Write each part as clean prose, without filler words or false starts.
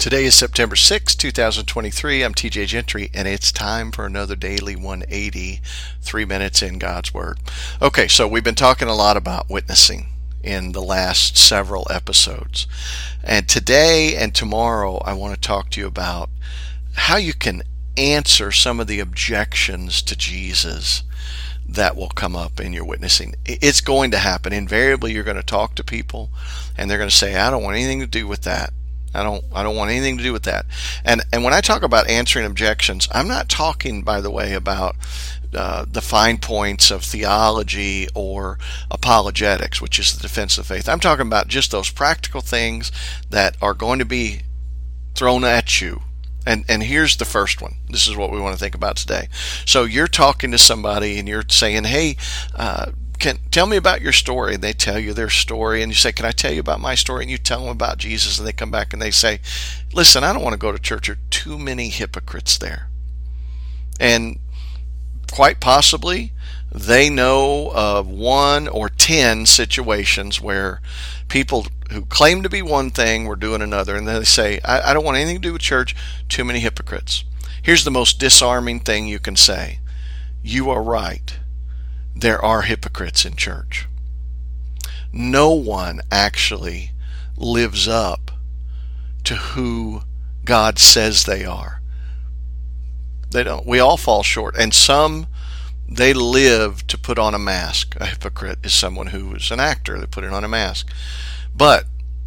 Today is September 6, 2023. I'm TJ Gentry, and it's time for another Daily 180, 3 minutes in God's Word. Okay, so we've been talking a lot about witnessing in the last several episodes. And today and tomorrow, I want to talk to you about how you can answer some of the objections to Jesus that will come up in your witnessing. It's going to happen. Invariably, you're going to talk to people, and they're going to say, I don't want anything to do with that. I don't want anything to do with that. And when I talk about answering objections, I'm not talking, by the way, about the fine points of theology or apologetics, which is the defense of faith. I'm talking about just those practical things that are going to be thrown at you. And here's the first one. This is what we want to think about today. So you're talking to somebody and you're saying, hey, tell me about your story. And they tell you their story, and you say, can I tell you about my story? And you tell them about Jesus, and they come back and they say, listen, I don't want to go to church. There are too many hypocrites there. And quite possibly they know of 1 or 10 situations where people who claim to be one thing were doing another, and then they say, I don't want anything to do with church, too many hypocrites. Here's the most disarming thing you can say. You are right. There are hypocrites in church. No one actually lives up to who God says they are. They don't. We all fall short. And some, they live to put on a mask. A hypocrite is someone who is an actor. They put it on a mask. But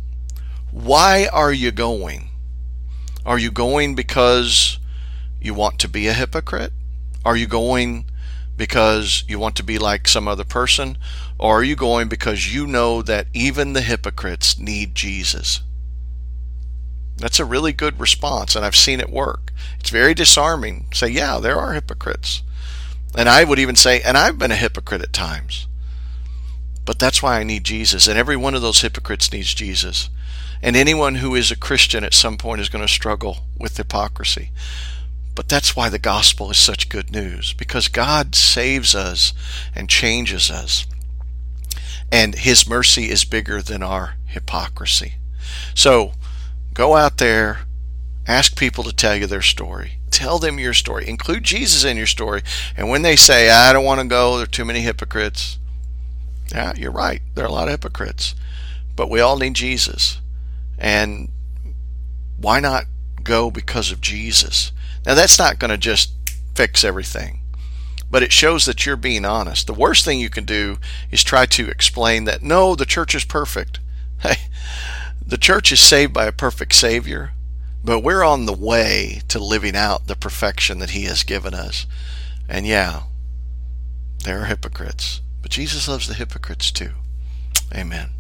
why are you going? Are you going because you want to be a hypocrite? Are you going because you want to be like some other person? Or are you going because you know that even the hypocrites need Jesus? That's a really good response, and I've seen it work. It's very disarming. Say, yeah, there are hypocrites. And I would even say, and I've been a hypocrite at times. But that's why I need Jesus, and every one of those hypocrites needs Jesus. And anyone who is a Christian at some point is going to struggle with hypocrisy. But that's why the gospel is such good news, because God saves us and changes us. And His mercy is bigger than our hypocrisy. So go out there, ask people to tell you their story. Tell them your story. Include Jesus in your story. And when they say, I don't want to go, there are too many hypocrites. Yeah, you're right. There are a lot of hypocrites. But we all need Jesus. And why not go because of Jesus? Now, that's not going to just fix everything, but it shows that you're being honest. The worst thing you can do is try to explain that, no, the church is perfect. Hey, the church is saved by a perfect Savior, but we're on the way to living out the perfection that He has given us. And yeah, there are hypocrites, but Jesus loves the hypocrites too. Amen.